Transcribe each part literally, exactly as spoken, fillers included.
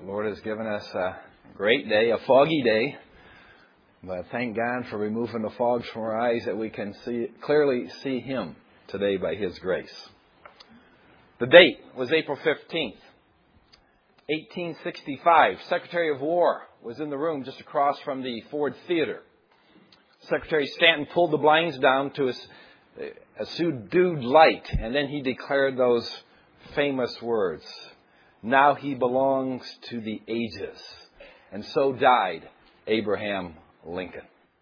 Lord has given us a great day, a foggy day. But thank God for removing the fogs from our eyes that we can see clearly see Him today by His grace. The date was April fifteenth, eighteen sixty-five. Secretary of War was in the room just across from the Ford Theater. Secretary Stanton pulled the blinds down to a, a subdued light, and then he declared those famous words, "Now he belongs to the ages." And so died Abraham Lincoln.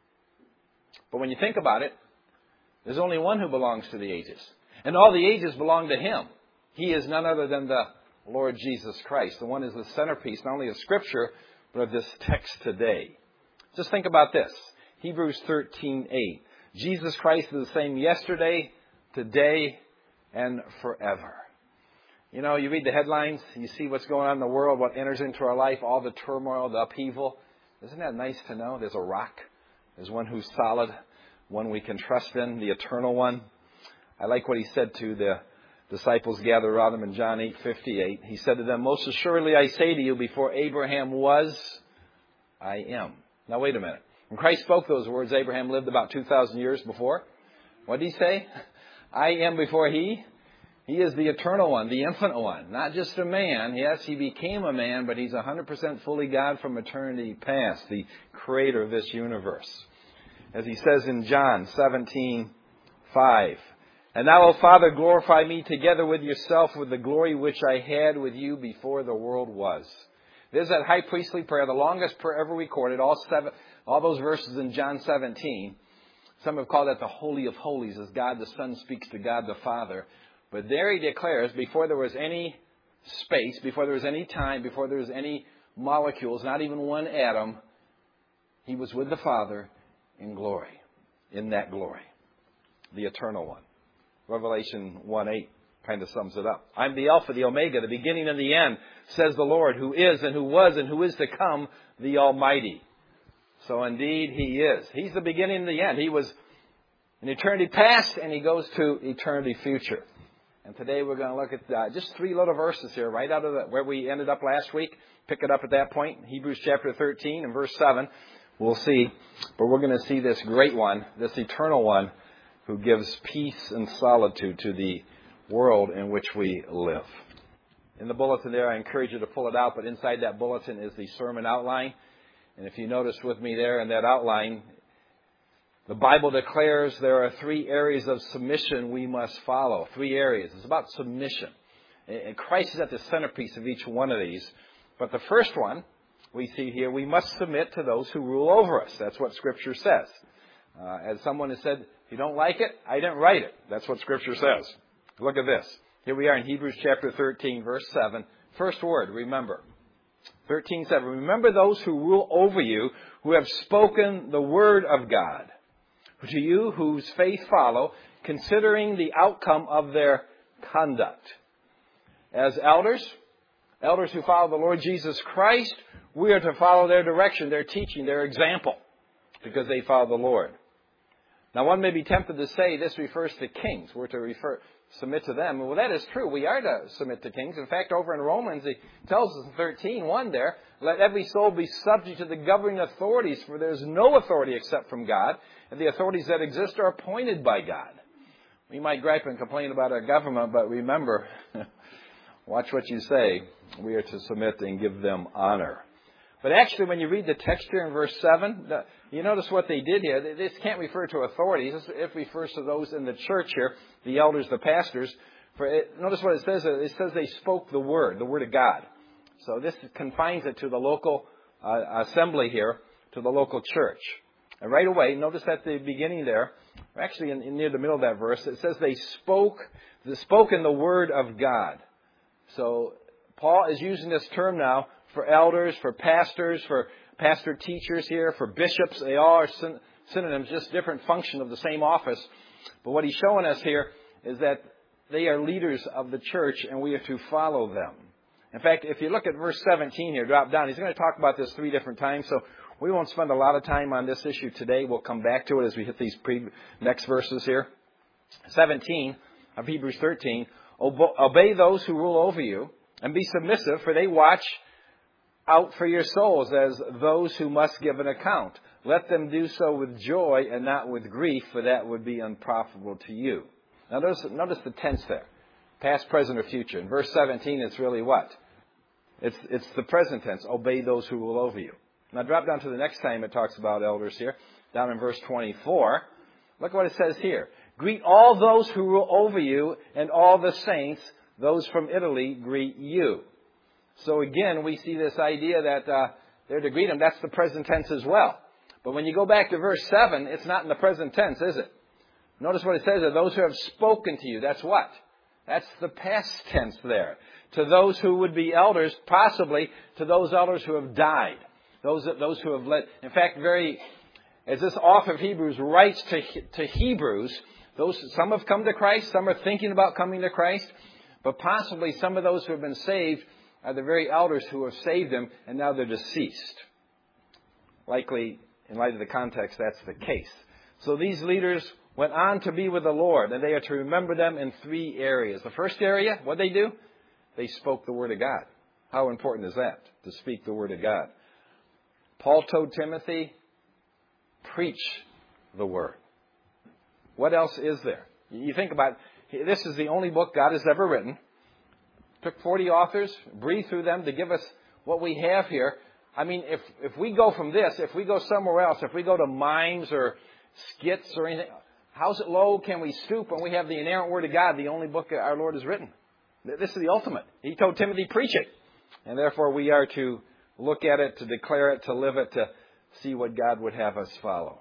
But when you think about it, there's only one who belongs to the ages. And all the ages belong to Him. He is none other than the Lord Jesus Christ. The one is the centerpiece not only of Scripture, but of this text today. Just think about this. Hebrews thirteen eight. Jesus Christ is the same yesterday, today, and forever. You know, you read the headlines, you see what's going on in the world, what enters into our life, all the turmoil, the upheaval. Isn't that nice to know? There's a rock. There's one who's solid, one we can trust in, the eternal one. I like what He said to the disciples gathered around Him in John eight fifty-eight. He said to them, "Most assuredly I say to you, before Abraham was, I am." Now wait a minute. When Christ spoke those words, Abraham lived about two thousand years before. What did He say? I am before he. He is the eternal one, the infinite one, not just a man. Yes, He became a man, but He's one hundred percent fully God from eternity past, the creator of this universe. As He says in John seventeen five, "And now, O Father, glorify me together with Yourself with the glory which I had with You before the world was." There's that high priestly prayer, the longest prayer ever recorded, all seven, all those verses in John seventeen. Some have called that the Holy of Holies, as God the Son speaks to God the Father. But there He declares, before there was any space, before there was any time, before there was any molecules, not even one atom, He was with the Father in glory, in that glory, the eternal one. Revelation one eight kind of sums it up. "I'm the Alpha, the Omega, the beginning and the end, says the Lord, who is and who was and who is to come, the Almighty." So indeed He is. He's the beginning and the end. He was in eternity past, and He goes to eternity future. And today we're going to look at uh, just three little verses here, right out of the, where we ended up last week. Pick it up at that point, Hebrews chapter thirteen and verse seven. We'll see. But we're going to see this great one, this eternal one, who gives peace and solitude to the world in which we live. In the bulletin there, I encourage you to pull it out, but inside that bulletin is the sermon outline. And if you notice with me there in that outline, the Bible declares there are three areas of submission we must follow. Three areas. It's about submission. And Christ is at the centerpiece of each one of these. But the first one we see here, we must submit to those who rule over us. That's what Scripture says. Uh, as someone has said, if you don't like it, I didn't write it. That's what Scripture says. Look at this. Here we are in Hebrews chapter thirteen, verse seven. First word, remember. thirteen seven. "Remember those who rule over you, who have spoken the word of God. To you whose faith follow, considering the outcome of their conduct." As elders, elders who follow the Lord Jesus Christ, we are to follow their direction, their teaching, their example, because they follow the Lord. Now, one may be tempted to say this refers to kings. We're to refer, submit to them. Well, that is true. We are to submit to kings. In fact, over in Romans, He tells us in thirteen one there, "Let every soul be subject to the governing authorities, for there is no authority except from God, and the authorities that exist are appointed by God." We might gripe and complain about our government, but remember, watch what you say. We are to submit and give them honor. But actually, when you read the text here in verse seven, you notice what they did here. This can't refer to authorities. It refers to those in the church here, the elders, the pastors. For it, notice what it says. It says they spoke the word, the word of God. So this confines it to the local uh, assembly here, to the local church. And right away, notice at the beginning there, or actually in, in near the middle of that verse, it says they spoke, they spoke in the word of God. So Paul is using this term now for elders, for pastors, for pastor teachers here, for bishops. They all are syn- synonyms, just different function of the same office. But what he's showing us here is that they are leaders of the church, and we are to follow them. In fact, if you look at verse seventeen here, drop down, he's going to talk about this three different times. So we won't spend a lot of time on this issue today. We'll come back to it as we hit these pre- next verses here. seventeen of Hebrews thirteen, obey those who rule over you, and be submissive, for they watch out for your souls as those who must give an account. Let them do so with joy and not with grief, for that would be unprofitable to you. Now notice, notice the tense there. Past, present, or future. In verse seventeen, it's really what? It's, it's the present tense. Obey those who rule over you. Now drop down to the next time it talks about elders here. Down in verse twenty-four. Look what it says here. Greet all those who rule over you and all the saints. Those from Italy greet you. So again, we see this idea that uh, they're to greet them. That's the present tense as well. But when you go back to verse seven, it's not in the present tense, is it? Notice what it says there. Those who have spoken to you. That's what? That's the past tense there. To those who would be elders, possibly to those elders who have died. Those, those who have led. In fact, very, as this author of Hebrews writes to, to Hebrews, those, some have come to Christ, some are thinking about coming to Christ, but possibly some of those who have been saved are the very elders who have saved them, and now they're deceased. Likely, in light of the context, that's the case. So these leaders went on to be with the Lord, and they are to remember them in three areas. The first area, what they do? They spoke the Word of God. How important is that, to speak the Word of God? Paul told Timothy, preach the Word. What else is there? You think about it, this is the only book God has ever written. Took forty authors, breathed through them to give us what we have here. I mean, if, if we go from this, if we go somewhere else, if we go to mimes or skits or anything, how's it low can we stoop when we have the inerrant Word of God, the only book our Lord has written? This is the ultimate. He told Timothy, preach it. And therefore we are to look at it, to declare it, to live it, to see what God would have us follow.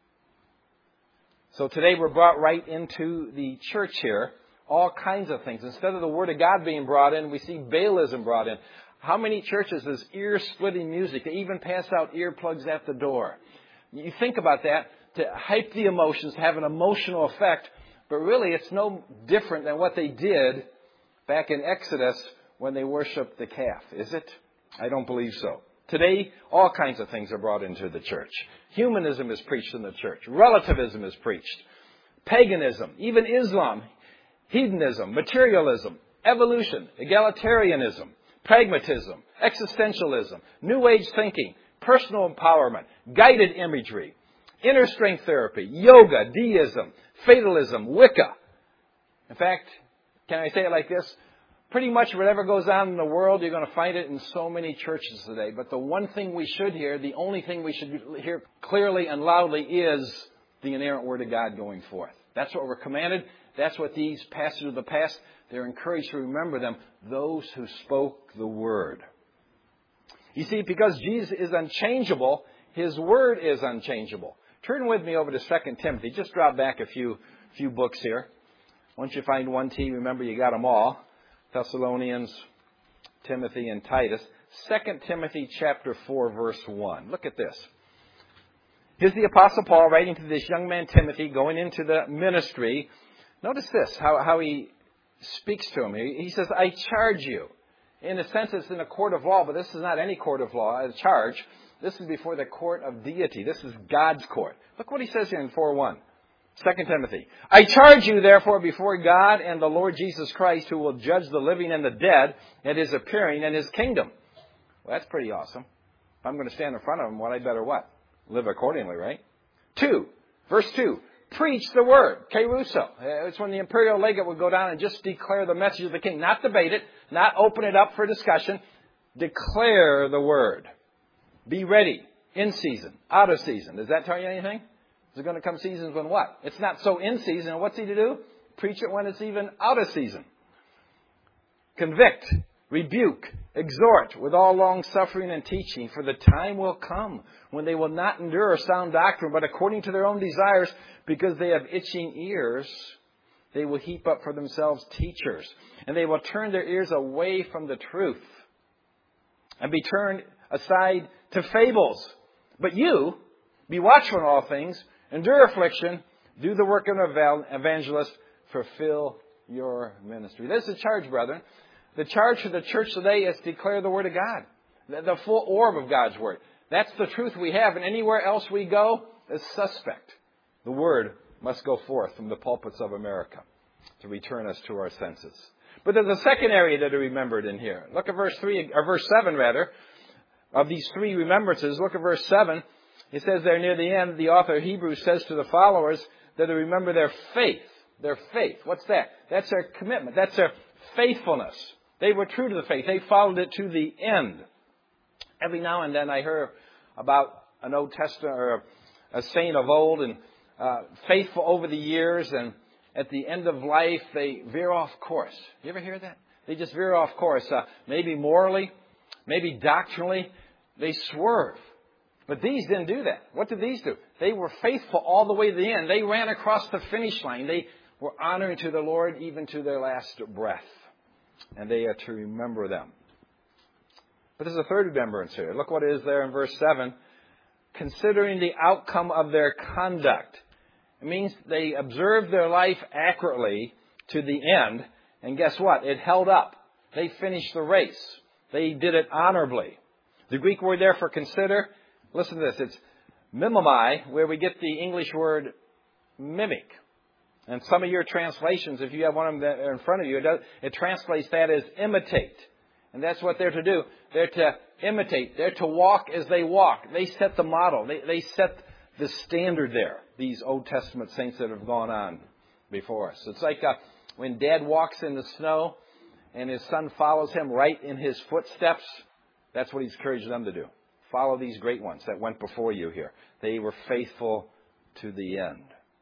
So today we're brought right into the church here. All kinds of things. Instead of the Word of God being brought in, we see Baalism brought in. How many churches is ear-splitting music? They even pass out earplugs at the door. You think about that, to hype the emotions, to have an emotional effect, but really it's no different than what they did back in Exodus when they worshipped the calf, is it? I don't believe so. Today, all kinds of things are brought into the church. Humanism is preached in the church. Relativism is preached. Paganism, even Islam, hedonism, materialism, evolution, egalitarianism, pragmatism, existentialism, New Age thinking, personal empowerment, guided imagery, inner strength therapy, yoga, deism, fatalism, Wicca. In fact, can I say it like this? Pretty much whatever goes on in the world, you're going to find it in so many churches today. But the one thing we should hear, the only thing we should hear clearly and loudly is the inerrant Word of God going forth. That's what we're commanded. That's what these pastors of the past, they're encouraged to remember them, those who spoke the Word. You see, because Jesus is unchangeable, His Word is unchangeable. Turn with me over to Second Timothy. Just drop back a few few books here. Once you find one T, remember you got them all. Thessalonians, Timothy, and Titus. Second Timothy chapter four, verse one. Look at this. Here's the Apostle Paul writing to this young man Timothy going into the ministry. Notice this, how, how he speaks to him. He, he says, I charge you. In a sense, it's in a court of law, but this is not any court of law. A charge. This is before the court of deity. This is God's court. Look what he says here in four one. Second Timothy. I charge you, therefore, before God and the Lord Jesus Christ, who will judge the living and the dead at His appearing and His kingdom. Well, that's pretty awesome. If I'm going to stand in front of Him, what I better what? Live accordingly, right? Two. Verse two. Preach the word. Keruso. It's when the imperial legate would go down and just declare the message of the king. Not debate it. Not open it up for discussion. Declare the word. Be ready. In season. Out of season. Does that tell you anything? Is it going to come seasons when what? It's not so in season. What's he to do? Preach it when it's even out of season. Convict, rebuke, exhort with all long suffering and teaching, for the time will come when they will not endure sound doctrine, but according to their own desires, because they have itching ears, they will heap up for themselves teachers, and they will turn their ears away from the truth and be turned aside to fables. But you, be watchful in all things, endure affliction, do the work of an evangelist, fulfill your ministry. This is the charge, brethren. The charge for the church today is to declare the Word of God, the, the full orb of God's Word. That's the truth we have, and anywhere else we go is suspect. The Word must go forth from the pulpits of America to return us to our senses. But there's a second area that are remembered in here. Look at verse three, or verse seven rather. of these three remembrances, look at verse seven. It says there near the end, the author of Hebrews says to the followers that they remember their faith. Their faith. What's that? That's their commitment. That's their faithfulness. They were true to the faith. They followed it to the end. Every now and then I hear about an Old Testament or a saint of old and uh, faithful over the years, and at the end of life they veer off course. You ever hear that? They just veer off course. Uh, maybe morally, maybe doctrinally, they swerve. But these didn't do that. What did these do? They were faithful all the way to the end. They ran across the finish line. They were honoring to the Lord even to their last breath. And they are to remember them. But there's a third remembrance here. Look what it is there in verse seven. Considering the outcome of their conduct. It means they observed their life accurately to the end. And guess what? It held up. They finished the race. They did it honorably. The Greek word there for consider, listen to this. It's mimomai, where we get the English word mimic. And some of your translations, if you have one of them in front of you, it, does, it translates that as imitate. And that's what they're to do. They're to imitate. They're to walk as they walk. They set the model. They, they set the standard there, these Old Testament saints that have gone on before us. It's like uh, when Dad walks in the snow and his son follows him right in his footsteps. That's what he's encouraged them to do. Follow these great ones that went before you here. They were faithful to the end.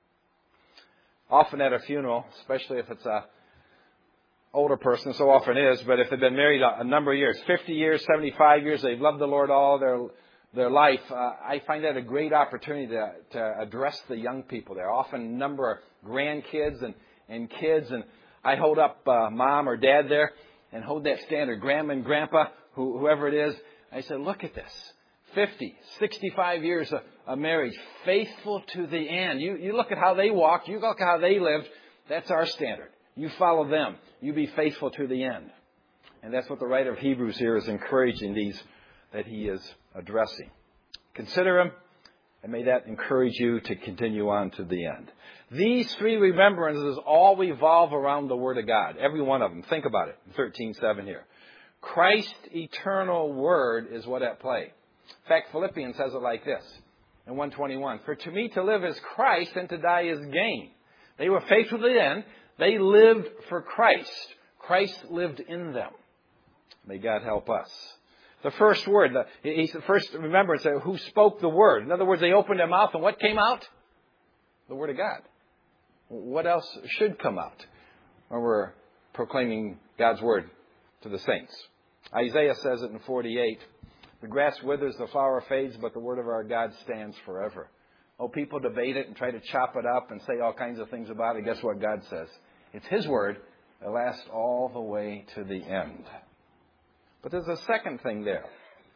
Often at a funeral, especially if it's a older person, so often is, but if they've been married a number of years, fifty years, seventy-five years, they've loved the Lord all their their life, uh, I find that a great opportunity to, to address the young people there. Often a number of grandkids and, and kids, and I hold up uh, mom or dad there and hold that standard, grandma and grandpa, who, whoever it is. I said, look at this. fifty, sixty-five years of, of marriage, faithful to the end. You, you look at how they walked, you look at how they lived. That's our standard. You follow them. You be faithful to the end. And that's what the writer of Hebrews here is encouraging these that he is addressing. Consider them, and may that encourage you to continue on to the end. These three remembrances all revolve around the Word of God. Every one of them. Think about it. thirteen seven here. Christ's eternal Word is what at play. In fact, Philippians says it like this in one twenty-one. For to me to live is Christ, and to die is gain. They were faithful to the end. They lived for Christ. Christ lived in them. May God help us. The first word, the, he's the first remembrance, who spoke the word. In other words, they opened their mouth, and what came out? The Word of God. What else should come out when we're proclaiming God's Word to the saints? Isaiah says it in forty-eight. The grass withers, the flower fades, but the Word of our God stands forever. Oh, people debate it and try to chop it up and say all kinds of things about it. Guess what God says? It's His Word that lasts all the way to the end. But there's a second thing there.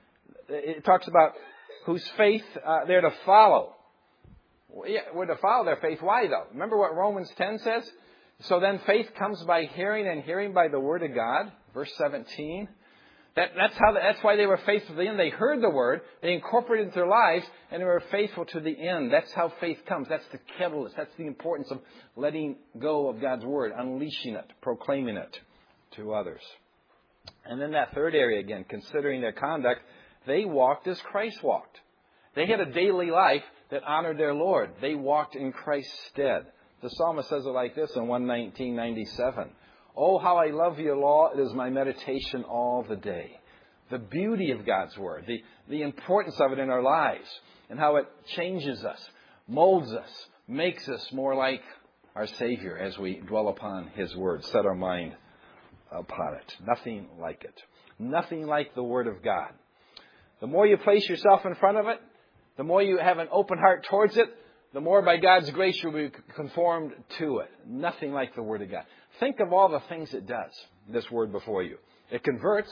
It talks about whose faith uh, they're to follow. Yeah, we're to follow their faith. Why, though? Remember what Romans ten says? So then faith comes by hearing, and hearing by the Word of God. Verse seventeen. That, that's how. That's why they were faithful to the end. They heard the Word, they incorporated it into their lives, and they were faithful to the end. That's how faith comes. That's the catalyst. That's the importance of letting go of God's Word, unleashing it, proclaiming it to others. And then that third area again, considering their conduct, they walked as Christ walked. They had a daily life that honored their Lord. They walked in Christ's stead. The psalmist says it like this in one nineteen ninety-seven. Oh, how I love your law. It is my meditation all the day. The beauty of God's Word, the, the importance of it in our lives, and how it changes us, molds us, makes us more like our Savior as we dwell upon His Word, set our mind upon it. Nothing like it. Nothing like the Word of God. The more you place yourself in front of it, the more you have an open heart towards it, the more by God's grace you'll be conformed to it. Nothing like the Word of God. Think of all the things it does, this Word before you. It converts.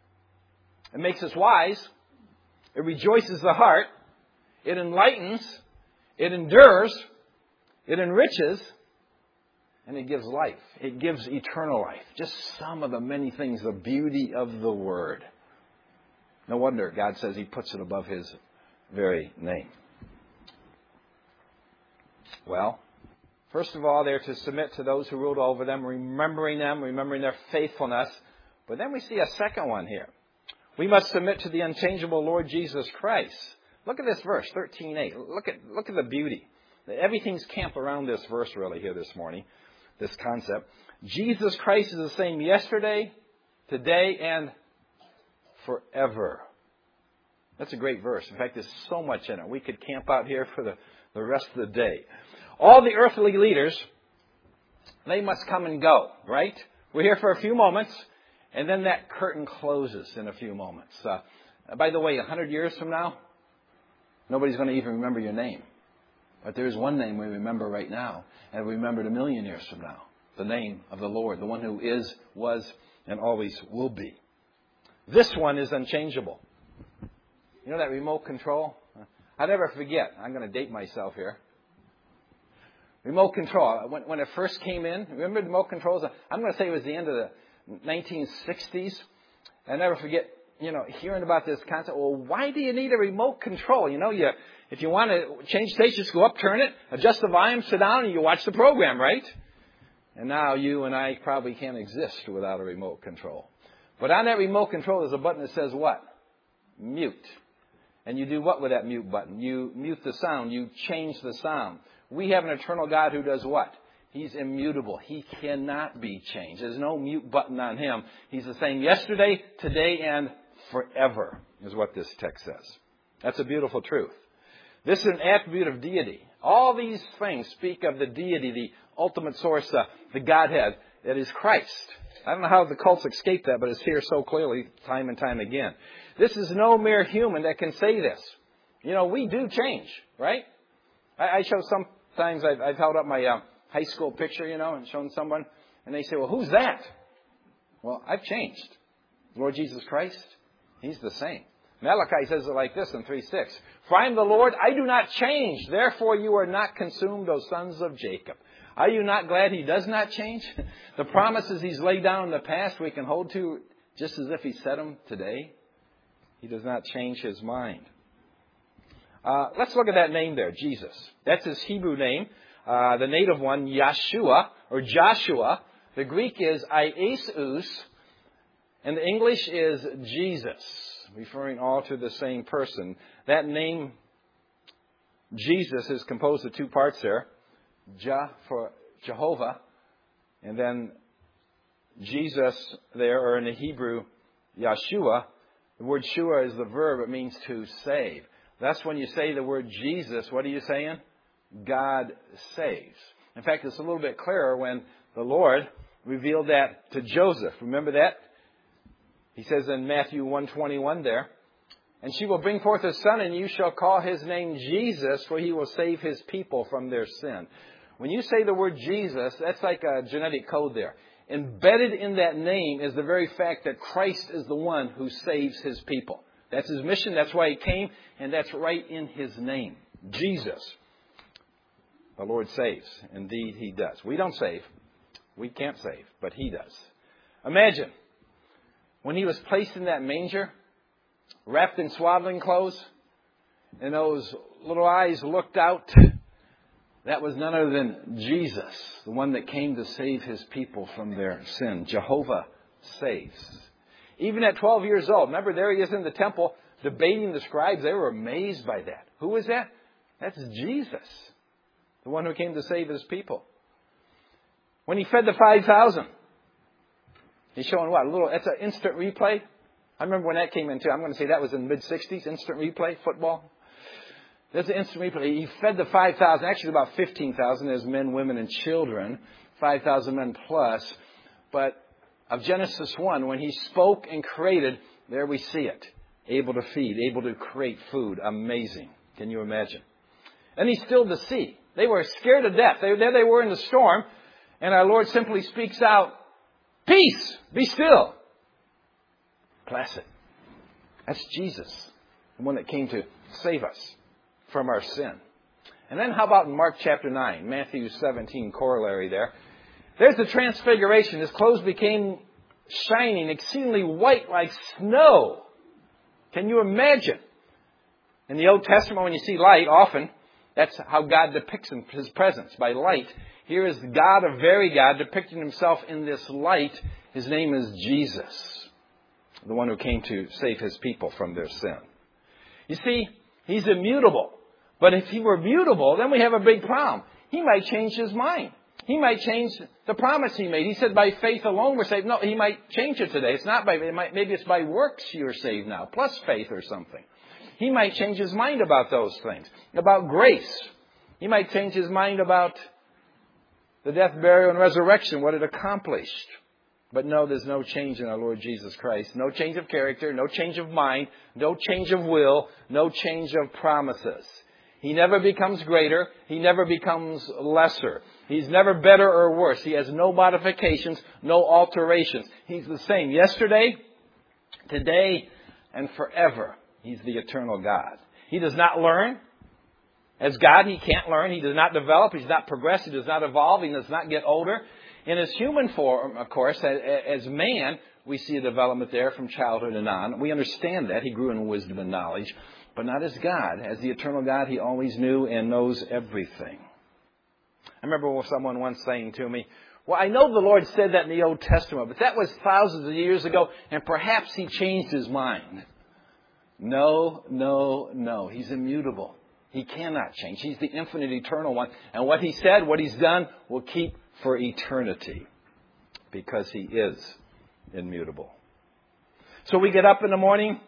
It makes us wise. It rejoices the heart. It enlightens. It endures. It enriches. And it gives life. It gives eternal life. Just some of the many things, the beauty of the Word. No wonder God says He puts it above His very name. Well, first of all, they're to submit to those who ruled over them, remembering them, remembering their faithfulness. But then we see a second one here. We must submit to the unchangeable Lord Jesus Christ. Look at this verse, thirteen eight. Look at, look at the beauty. Everything's camped around this verse really here this morning, this concept. Jesus Christ is the same yesterday, today, and forever. That's a great verse. In fact, there's so much in it. We could camp out here for the, the rest of the day. All the earthly leaders, they must come and go, right? We're here for a few moments, and then that curtain closes in a few moments. Uh, by the way, a hundred years from now, nobody's going to even remember your name. But there is one name we remember right now, and we remember it a million years from now. The name of the Lord, the one who is, was, and always will be. This one is unchangeable. You know that remote control? I'll never forget. I'm going to date myself here. Remote control. When, when it first came in, remember remote controls? I'm going to say it was the end of the nineteen sixties. I'll never forget, you know, hearing about this concept. Well, why do you need a remote control? You know, you if you want to change stations, go up, turn it, adjust the volume, sit down, and you watch the program, right? And now you and I probably can't exist without a remote control. But on that remote control, there's a button that says what? Mute. And you do what with that mute button? You mute the sound. You change the sound. We have an eternal God who does what? He's immutable. He cannot be changed. There's no mute button on Him. He's the same yesterday, today, and forever, is what this text says. That's a beautiful truth. This is an attribute of deity. All these things speak of the deity, the ultimate source, uh, the Godhead, that is Christ. I don't know how the cults escape that, but it's here so clearly time and time again. This is no mere human that can say this. You know, we do change, right? I, I show sometimes, I've, I've held up my uh, high school picture, you know, and shown someone, and they say, well, who's that? Well, I've changed. Lord Jesus Christ, He's the same. Malachi says it like this in three six. For I am the Lord, I do not change. Therefore you are not consumed, O sons of Jacob. Are you not glad He does not change? The promises He's laid down in the past we can hold to just as if He said them today. He does not change His mind. Uh, let's look at that name there, Jesus. That's His Hebrew name. Uh, the native one, Yeshua, or Joshua. The Greek is Iesus, and the English is Jesus, referring all to the same person. That name, Jesus, is composed of two parts there. Jah for Jehovah, and then Jesus there, or in the Hebrew, Yeshua. The word shua is the verb. It means to save. That's when you say the word Jesus, what are you saying? God saves. In fact, it's a little bit clearer when the Lord revealed that to Joseph. Remember that? He says in Matthew one twenty-one there, and she will bring forth a son, and you shall call his name Jesus, for he will save his people from their sin. When you say the word Jesus, that's like a genetic code there. Embedded in that name is the very fact that Christ is the one who saves His people. That's His mission. That's why He came. And that's right in His name. Jesus. The Lord saves. Indeed, He does. We don't save. We can't save. But He does. Imagine when He was placed in that manger, wrapped in swaddling clothes, and those little eyes looked out. That was none other than Jesus, the one that came to save His people from their sin. Jehovah saves. Even at twelve years old, remember there He is in the temple debating the scribes. They were amazed by that. Who was that? That's Jesus, the one who came to save His people. When He fed the five thousand, He's showing what? A little, that's an instant replay. I remember when that came in too. I'm going to say that was in the mid sixties, instant replay, football. There's an instant replay. He fed the five thousand, actually about fifteen thousand. There's men, women, and children. five thousand men plus. But of Genesis one, when He spoke and created, there we see it. Able to feed, able to create food. Amazing. Can you imagine? And He stilled the sea. They were scared to death. They, there they were in the storm. And our Lord simply speaks out, peace, be still. Placid. That's Jesus, the one that came to save us from our sin. And then how about in Mark chapter nine, Matthew seventeen, corollary there. There's the transfiguration. His clothes became shining, exceedingly white like snow. Can you imagine? In the Old Testament, when you see light, often, that's how God depicts His presence, by light. Here is God, a very God, depicting Himself in this light. His name is Jesus. the one who came to save his people from their sin. You see, he's immutable. But if he were mutable, then we have a big problem. He might change his mind. He might change the promise he made. He said by faith alone we're saved. No, he might change it today. It's not by, it might, maybe it's by works you're saved now, plus faith or something. He might change his mind about those things, about grace. He might change his mind about the death, burial, and resurrection, what it accomplished. But no, there's no change in our Lord Jesus Christ. No change of character, no change of mind, no change of will, no change of promises. He never becomes greater. He never becomes lesser. He's never better or worse. He has no modifications, no alterations. He's the same yesterday, today, and forever. He's the eternal God. He does not learn. As God, He can't learn. He does not develop. He's not progress. He does not evolve. He does not get older. In His human form, of course, as man, we see a development there from childhood and on. We understand that. He grew in wisdom and knowledge. But not as God. As the eternal God, He always knew and knows everything. I remember someone once saying to me, well, I know the Lord said that in the Old Testament, but that was thousands of years ago, and perhaps He changed His mind. No, no, no. He's immutable. He cannot change. He's the infinite, eternal one. And what He said, what He's done, will keep for eternity. Because He is immutable. So we get up in the morning.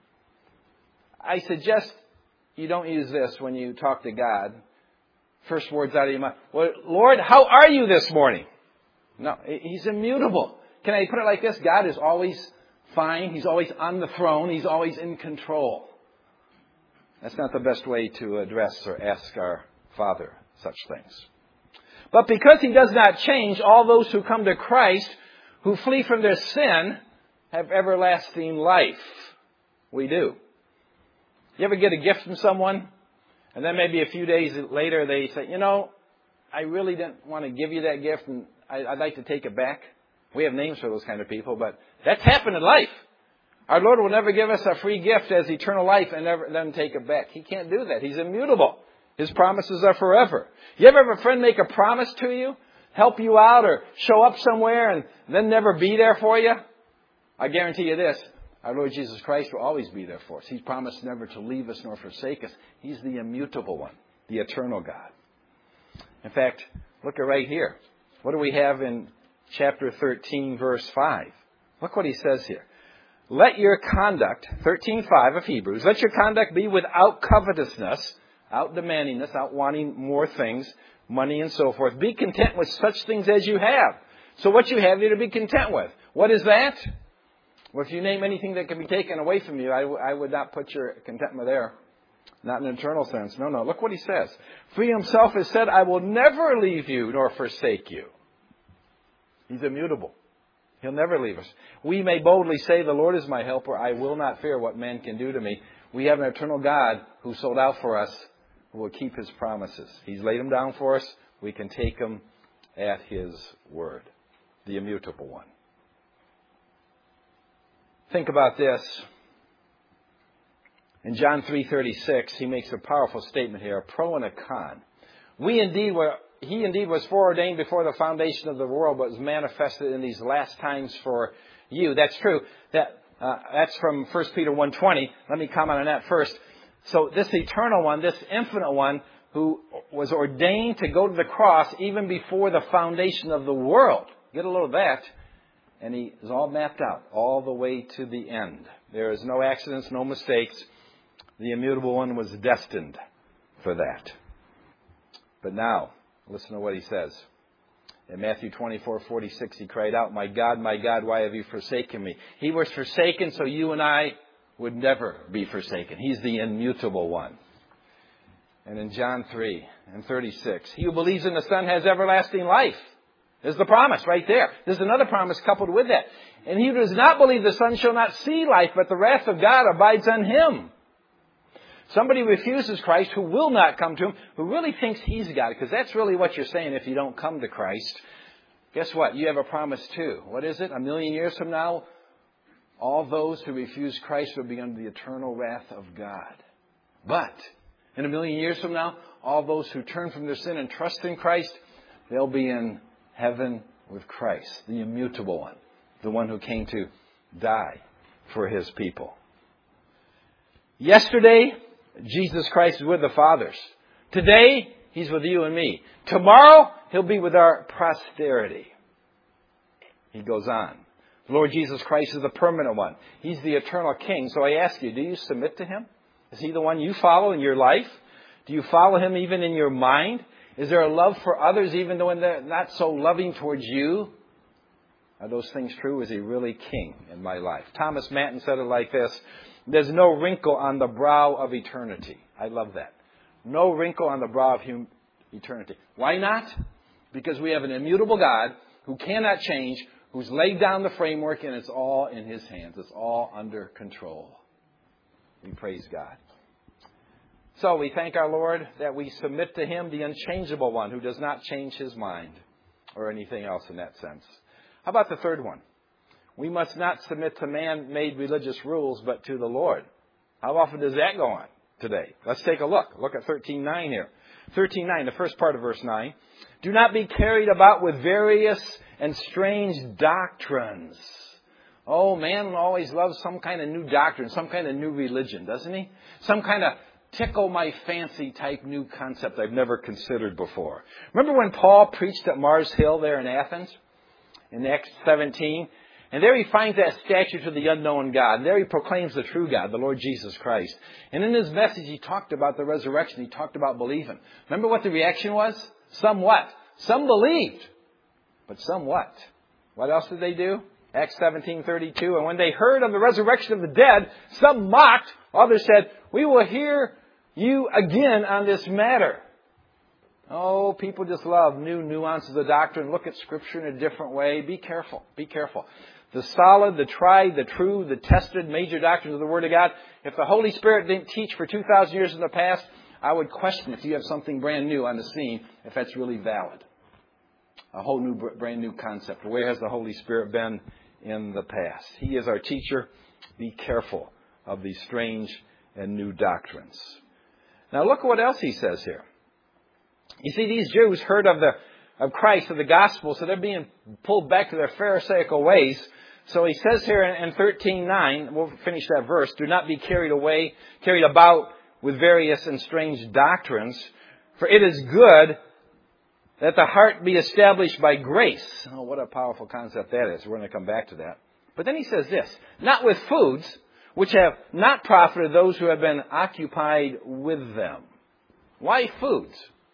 I suggest you don't use this when you talk to God. First words out of your mouth. Well, Lord, how are you this morning? No, He's immutable. Can I put it like this? God is always fine. He's always on the throne. He's always in control. That's not the best way to address or ask our Father such things. But because He does not change, all those who come to Christ, who flee from their sin, have everlasting life. We do. You ever get a gift from someone, and then maybe a few days later they say, you know, I really didn't want to give you that gift, and I'd like to take it back. We have names for those kind of people, but that's happened in life. Our Lord will never give us a free gift as eternal life and never then take it back. He can't do that. He's immutable. His promises are forever. You ever have a friend make a promise to you, help you out, or show up somewhere and then never be there for you? I guarantee you this. Our Lord Jesus Christ will always be there for us. He's promised never to leave us nor forsake us. He's the immutable one, the eternal God. In fact, look at right here. What do we have in chapter thirteen, verse five? Look what He says here. Let your conduct, thirteen five of Hebrews, let your conduct be without covetousness, out demandingness, out wanting more things, money and so forth. Be content with such things as you have. So what you have, you're to be content with. What is that? Well, if you name anything that can be taken away from you, I, w- I would not put your contentment there. Not in an eternal sense. No, no. Look what He says. For He Himself has said, I will never leave you nor forsake you. He's immutable. He'll never leave us. We may boldly say, the Lord is my helper. I will not fear what man can do to me. We have an eternal God who sold out for us, who will keep His promises. He's laid them down for us. We can take them at His word. The immutable one. Think about this. In John three thirty-six, He makes a powerful statement here, a pro and a con. We indeed were, He indeed was foreordained before the foundation of the world, but was manifested in these last times for you. That's true. That uh, that's from First Peter one twenty. Let me comment on that first. So this eternal one, this infinite one, who was ordained to go to the cross even before the foundation of the world. Get a little of that. And He is all mapped out, all the way to the end. There is no accidents, no mistakes. The immutable one was destined for that. But now, listen to what He says. In Matthew twenty-four forty-six, He cried out, My God, my God, why have you forsaken me? He was forsaken so you and I would never be forsaken. He's the immutable one. And in John three and thirty-six, He who believes in the Son has everlasting life. There's the promise right there. There's another promise coupled with that. And he who does not believe the Son shall not see life, but the wrath of God abides on him. Somebody refuses Christ who will not come to Him, who really thinks he's God, because that's really what you're saying if you don't come to Christ. Guess what? You have a promise too. What is it? A million years from now, all those who refuse Christ will be under the eternal wrath of God. But in a million years from now, all those who turn from their sin and trust in Christ, they'll be in heaven with Christ, the immutable one, the one who came to die for His people. Yesterday, Jesus Christ was with the fathers. Today, He's with you and me. Tomorrow, He'll be with our posterity. He goes on. The Lord Jesus Christ is the permanent one. He's the eternal King. So I ask you, do you submit to Him? Is He the one you follow in your life? Do you follow Him even in your mind? Is there a love for others even when they're not so loving towards you? Are those things true? Is He really King in my life? Thomas Manton said it like this. There's no wrinkle on the brow of eternity. I love that. No wrinkle on the brow of hum- eternity. Why not? Because we have an immutable God who cannot change, who's laid down the framework, and it's all in His hands. It's all under control. We praise God. So we thank our Lord that we submit to Him, the unchangeable one, who does not change His mind or anything else in that sense. How about the third one? We must not submit to man-made religious rules, but to the Lord. How often does that go on today? Let's take a look. Look at thirteen nine here. thirteen nine, the first part of verse nine. Do not be carried about with various and strange doctrines. Oh, man always loves some kind of new doctrine, some kind of new religion, doesn't he? Some kind of tickle my fancy type new concept I've never considered before. Remember when Paul preached at Mars Hill there in Athens? In Acts seventeen? And there he finds that statue to the unknown God. And there he proclaims the true God, the Lord Jesus Christ. And in his message he talked about the resurrection. He talked about believing. Remember what the reaction was? Some what? Some believed. But some what? What else did they do? Acts seventeen thirty-two. And when they heard of the resurrection of the dead, some mocked. Others said, we will hear you again on this matter. Oh, people just love new nuances of doctrine. Look at Scripture in a different way. Be careful. Be careful. The solid, the tried, the true, the tested major doctrines of the Word of God. If the Holy Spirit didn't teach for two thousand years in the past, I would question if you have something brand new on the scene, if that's really valid. A whole new, brand new concept. Where has the Holy Spirit been in the past? He is our teacher. Be careful of these strange and new doctrines. Now look at what else he says here. You see, these Jews heard of the of Christ, of the gospel, so they're being pulled back to their Pharisaical ways. So he says here in thirteen nine, we'll finish that verse, do not be carried away, carried about with various and strange doctrines, for it is good that the heart be established by grace. Oh, what a powerful concept that is. We're going to come back to that. But then he says this, not with foods, which have not profited those who have been occupied with them. Why foods?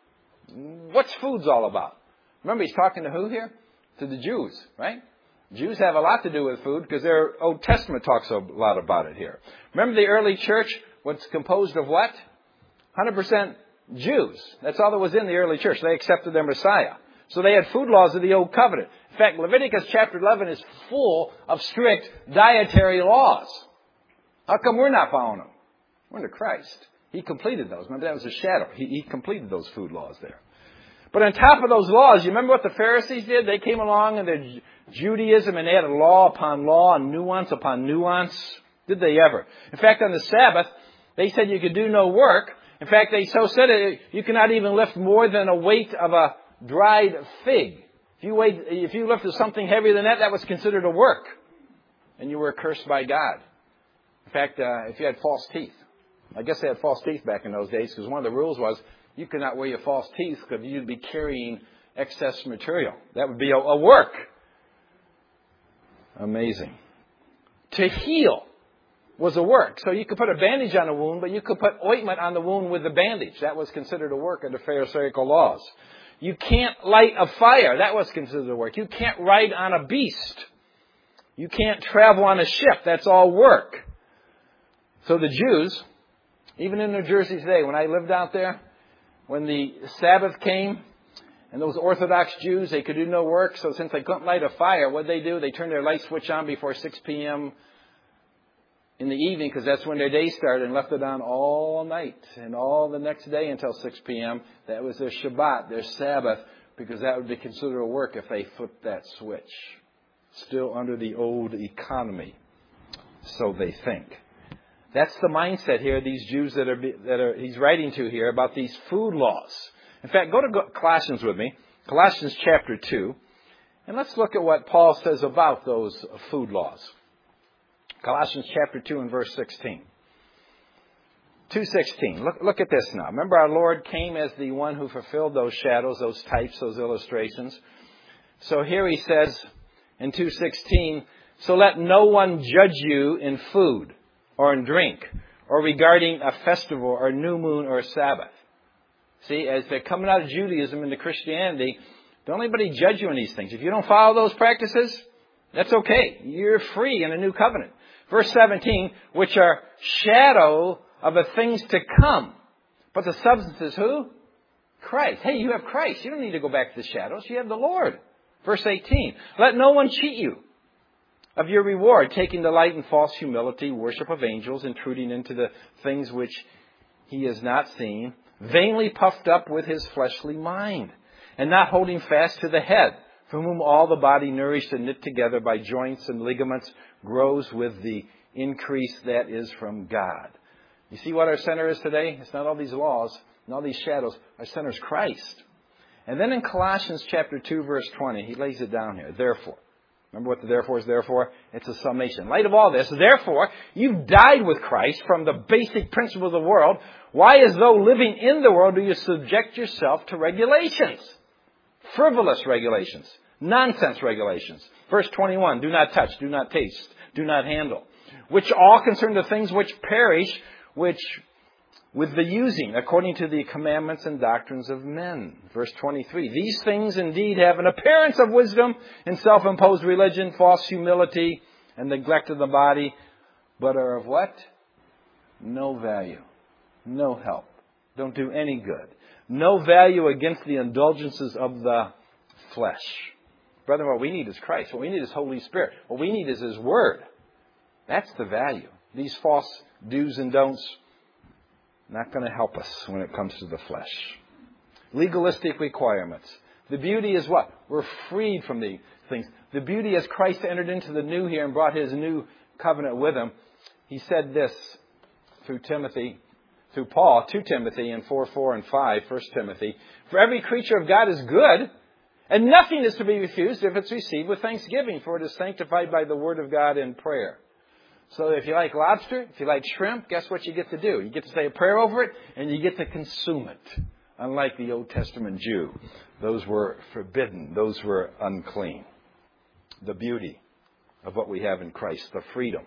What's foods all about? Remember, he's talking to who here? To the Jews, right? Jews have a lot to do with food because their Old Testament talks a lot about it here. Remember the early church was composed of what? one hundred percent Jews. That's all that was in the early church. They accepted their Messiah. So they had food laws of the Old Covenant. In fact, Leviticus chapter eleven is full of strict dietary laws. How come we're not following them? We're under Christ. He completed those. Remember, that was a shadow. He, he completed those food laws there. But on top of those laws, you remember what the Pharisees did? They came along in their Judaism and they added law upon law and nuance upon nuance. Did they ever? In fact, on the Sabbath, they said you could do no work. In fact, they so said it, you cannot even lift more than a weight of a dried fig. If you weighed, if you lifted something heavier than that, that was considered a work. And you were cursed by God. In fact, uh, if you had false teeth. I guess they had false teeth back in those days because one of the rules was you could not wear your false teeth because you'd be carrying excess material. That would be a, a work. Amazing. To heal was a work. So you could put a bandage on a wound, but you could put ointment on the wound with the bandage. That was considered a work under Pharisaical laws. You can't light a fire. That was considered a work. You can't ride on a beast. You can't travel on a ship. That's all work. So the Jews, even in New Jersey today, when I lived out there, when the Sabbath came, and those Orthodox Jews, they could do no work, so since they couldn't light a fire, what did they do? They turned their light switch on before six p.m. in the evening, because that's when their day started, and left it on all night, and all the next day until six p.m. That was their Shabbat, their Sabbath, because that would be considered a work if they flipped that switch. Still under the old economy, so they think. That's the mindset here, these Jews that are that are he's writing to here about these food laws. In fact, go to Colossians with me, Colossians chapter two, and let's look at what Paul says about those food laws. Colossians chapter two and verse sixteen. two sixteen. Look, look at this now. Remember, our Lord came as the one who fulfilled those shadows, those types, those illustrations. So here he says in two sixteen, so let no one judge you in food or in drink or regarding a festival or new moon or Sabbath. See, as they're coming out of Judaism into Christianity, don't anybody judge you in these things. If you don't follow those practices, that's okay. You're free in a new covenant. Verse seventeen, which are shadow of the things to come. But the substance is who? Christ. Hey, you have Christ. You don't need to go back to the shadows. You have the Lord. Verse eighteen, let no one cheat you of your reward, taking delight in false humility, worship of angels, intruding into the things which he has not seen, vainly puffed up with his fleshly mind, and not holding fast to the head, from whom all the body nourished and knit together by joints and ligaments grows with the increase that is from God. You see what our center is today? It's not all these laws and all these shadows. Our center is Christ. And then in Colossians chapter two, verse twenty, he lays it down here. Therefore. Remember what the therefore is there for? It's a summation. In light of all this, therefore, you've died with Christ from the basic principles of the world. Why, as though living in the world, do you subject yourself to regulations? Frivolous regulations. Nonsense regulations. Verse twenty-one, do not touch, do not taste, do not handle. Which all concern the things which perish, which with the using, according to the commandments and doctrines of men. Verse twenty-three, these things indeed have an appearance of wisdom in self-imposed religion, false humility, and neglect of the body, but are of what? No value. No help. Don't do any good. No value against the indulgences of the flesh. Brother, what we need is Christ. What we need is Holy Spirit. What we need is His Word. That's the value. These false do's and don'ts, not going to help us when it comes to the flesh. Legalistic requirements. The beauty is what? We're freed from these things. The beauty as Christ entered into the new here and brought His new covenant with Him. He said this through Timothy, through Paul to Timothy in four, four, and five, First Timothy. For every creature of God is good, and nothing is to be refused if it's received with thanksgiving, for it is sanctified by the word of God in prayer. So if you like lobster, if you like shrimp, guess what you get to do? You get to say a prayer over it, and you get to consume it. Unlike the Old Testament Jew. Those were forbidden. Those were unclean. The beauty of what we have in Christ, the freedom.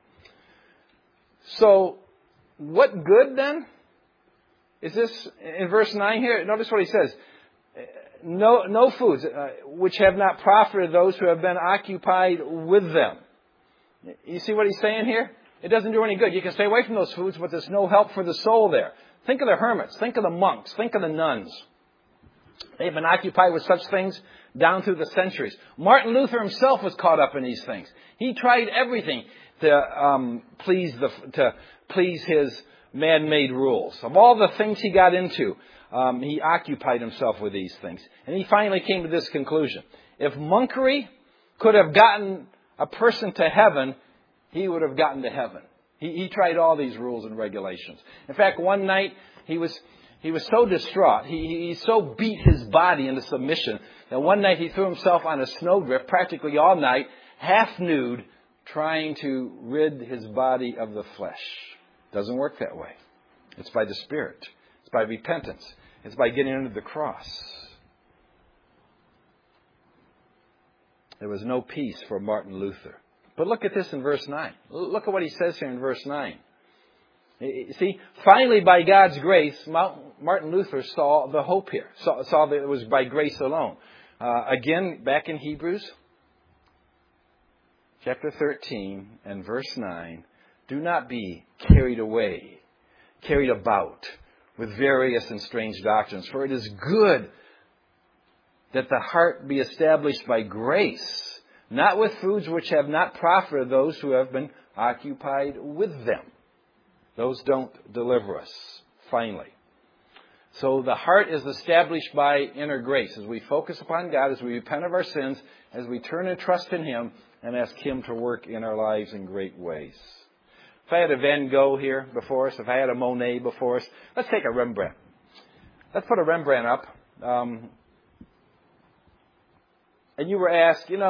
So, what good then? Is this, in verse nine here, notice what he says. No, no foods, uh, which have not profited those who have been occupied with them. You see what he's saying here? It doesn't do any good. You can stay away from those foods, but there's no help for the soul there. Think of the hermits. Think of the monks. Think of the nuns. They've been occupied with such things down through the centuries. Martin Luther himself was caught up in these things. He tried everything to um, please the to please his man-made rules. Of all the things he got into, um, he occupied himself with these things. And he finally came to this conclusion. If monkery could have gotten a person to heaven, he would have gotten to heaven. He, he tried all these rules and regulations. In fact, one night he was he was so distraught, he, he so beat his body into submission, that one night he threw himself on a snowdrift practically all night, half nude, trying to rid his body of the flesh. Doesn't work that way. It's by the Spirit. It's by repentance. It's by getting under the cross. There was no peace for Martin Luther. But look at this in verse nine. Look at what he says here in verse nine. See, finally by God's grace, Martin Luther saw the hope here. Saw, saw that it was by grace alone. Uh, again, back in Hebrews, chapter thirteen and verse nine. Do not be carried away, carried about with various and strange doctrines. For it is good that the heart be established by grace, not with foods which have not profited those who have been occupied with them. Those don't deliver us, finally. So the heart is established by inner grace. As we focus upon God, as we repent of our sins, as we turn and trust in Him, and ask Him to work in our lives in great ways. If I had a Van Gogh here before us, if I had a Monet before us, let's take a Rembrandt. Let's put a Rembrandt up. Um, and you were asked, you know,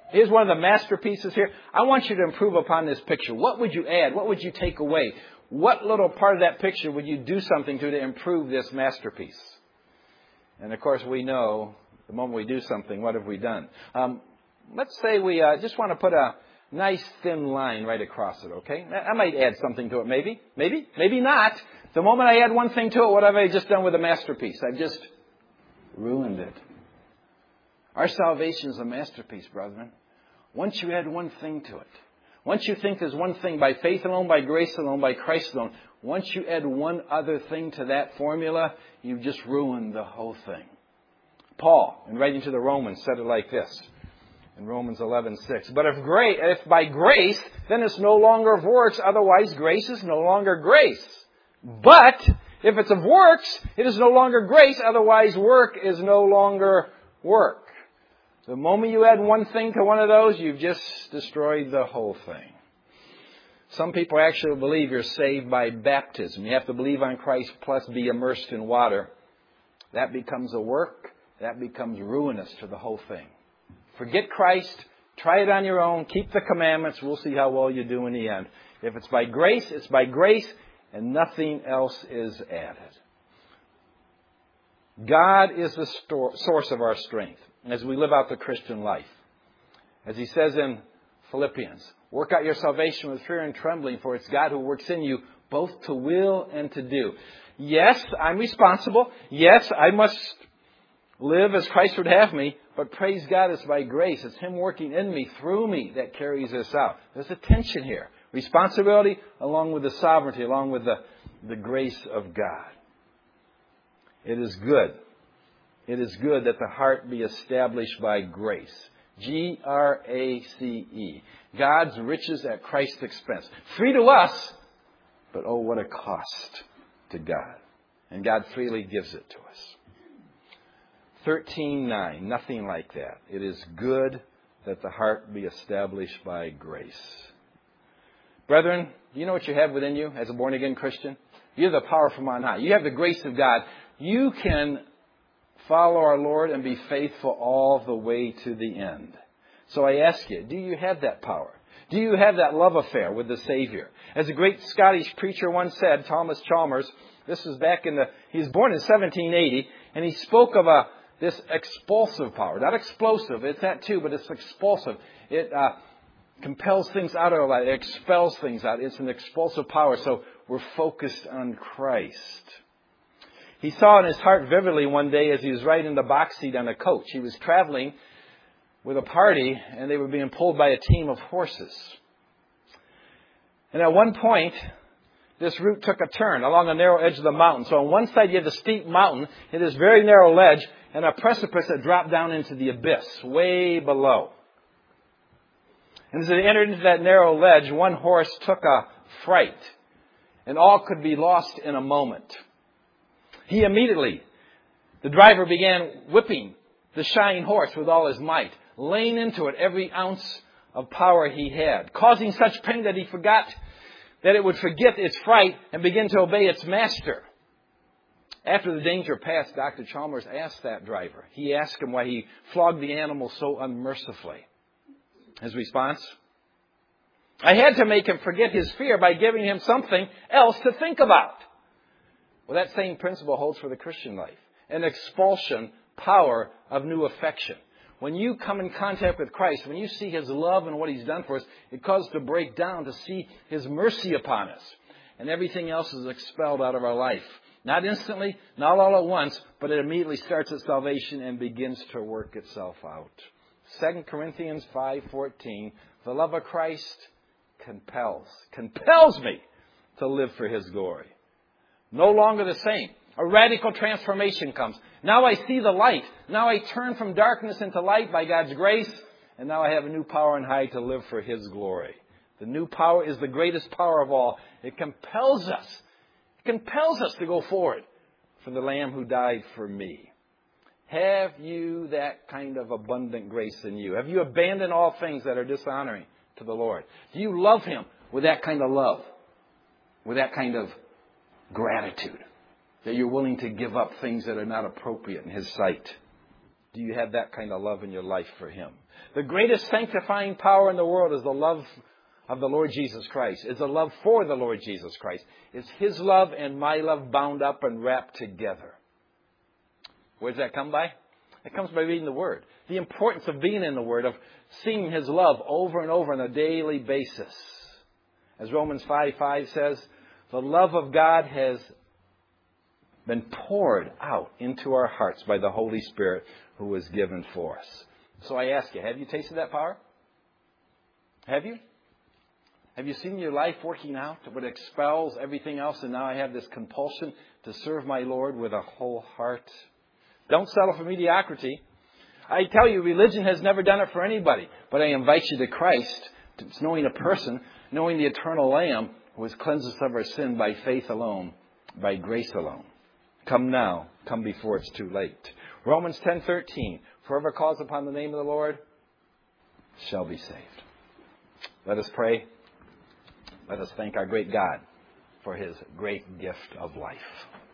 Here's one of the masterpieces here. I want you to improve upon this picture. What would you add? What would you take away? What little part of that picture would you do something to to improve this masterpiece? And of course, we know the moment we do something, what have we done? Um, let's say we uh, just want to put a nice thin line right across it, okay? I might add something to it, maybe. Maybe. Maybe not. The moment I add one thing to it, what have I just done with a masterpiece? I've just ruined it. Our salvation is a masterpiece, brethren. Once you add one thing to it, once you think there's one thing by faith alone, by grace alone, by Christ alone, once you add one other thing to that formula, you've just ruined the whole thing. Paul, in writing to the Romans, said it like this in Romans eleven six. But if, gra- if by grace, then it's no longer of works, otherwise grace is no longer grace. But if it's of works, it is no longer grace, otherwise work is no longer work. The moment you add one thing to one of those, you've just destroyed the whole thing. Some people actually believe you're saved by baptism. You have to believe on Christ plus be immersed in water. That becomes a work. That becomes ruinous to the whole thing. Forget Christ. Try it on your own. Keep the commandments. We'll see how well you do in the end. If it's by grace, it's by grace, and nothing else is added. God is the source of our strength as we live out the Christian life. As he says in Philippians, work out your salvation with fear and trembling, for it's God who works in you both to will and to do. Yes, I'm responsible. Yes, I must live as Christ would have me, but praise God, it's by grace. It's Him working in me, through me, that carries us out. There's a tension here. Responsibility along with the sovereignty, along with the, the grace of God. It is good. It is good that the heart be established by grace. G R A C E. God's riches at Christ's expense. Free to us, but oh, what a cost to God. And God freely gives it to us. thirteen nine. Nothing like that. It is good that the heart be established by grace. Brethren, do you know what you have within you as a born-again Christian? You have the power from on high. You have the grace of God. You can follow our Lord and be faithful all the way to the end. So I ask you, do you have that power? Do you have that love affair with the Savior? As a great Scottish preacher once said, Thomas Chalmers, this was back in the, he was born in seventeen eighty, and he spoke of a, this expulsive power. Not explosive, it's that too, but it's expulsive. It uh, compels things out of our life. It expels things out. It's an expulsive power, so we're focused on Christ. He saw in his heart vividly one day as he was riding in the box seat on a coach. He was traveling with a party, and they were being pulled by a team of horses. And at one point, this route took a turn along a narrow edge of the mountain. So on one side, you have the steep mountain, and this very narrow ledge, and a precipice that dropped down into the abyss, way below. And as they entered into that narrow ledge, one horse took a fright, and all could be lost in a moment. He immediately, the driver began whipping the shying horse with all his might, laying into it every ounce of power he had, causing such pain that he forgot that it would forget its fright and begin to obey its master. After the danger passed, Doctor Chalmers asked that driver. He asked him why he flogged the animal so unmercifully. His response? I had to make him forget his fear by giving him something else to think about. Well, that same principle holds for the Christian life. An expulsion power of new affection. When you come in contact with Christ, when you see His love and what He's done for us, it causes us to break down, to see His mercy upon us. And everything else is expelled out of our life. Not instantly, not all at once, but it immediately starts at salvation and begins to work itself out. Second Corinthians five fourteen, the love of Christ compels, compels me to live for His glory. No longer the same. A radical transformation comes. Now I see the light. Now I turn from darkness into light by God's grace. And now I have a new power on high to live for His glory. The new power is the greatest power of all. It compels us. It compels us to go forward for the Lamb who died for me. Have you that kind of abundant grace in you? Have you abandoned all things that are dishonoring to the Lord? Do you love Him with that kind of love? With that kind of gratitude? That you're willing to give up things that are not appropriate in His sight? Do you have that kind of love in your life for Him? The greatest sanctifying power in the world is the love of the Lord Jesus Christ. It's a love for the Lord Jesus Christ. It's His love and my love bound up and wrapped together. Where does that come by? It comes by reading the Word. The importance of being in the Word, of seeing His love over and over on a daily basis. As Romans five five says, the love of God has been poured out into our hearts by the Holy Spirit who was given for us. So I ask you, have you tasted that power? Have you? Have you seen your life working out? What expels everything else, and now I have this compulsion to serve my Lord with a whole heart. Don't settle for mediocrity. I tell you, religion has never done it for anybody. But I invite you to Christ. It's knowing a person, knowing the eternal Lamb who has cleansed us of our sin by faith alone, by grace alone. Come now. Come before it's too late. Romans ten thirteen. Whoever calls upon the name of the Lord shall be saved. Let us pray. Let us thank our great God for His great gift of life.